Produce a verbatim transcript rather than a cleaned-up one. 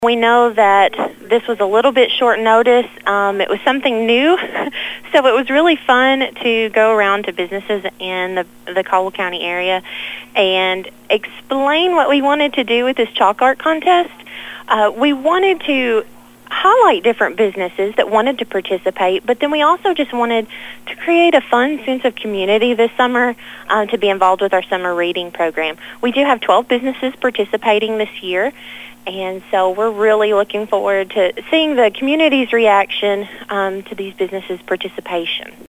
We know that this was a little bit short notice. Um, it was something new, so it was really fun to go around to businesses in the, the Caldwell County area and explain what we wanted to do with this chalk art contest. Uh, we wanted to highlight different businesses that wanted to participate, but then we also just wanted to create a fun sense of community this summer uh, to be involved with our summer reading program. We do have twelve businesses participating this year, and so we're really looking forward to seeing the community's reaction um, to these businesses' participation.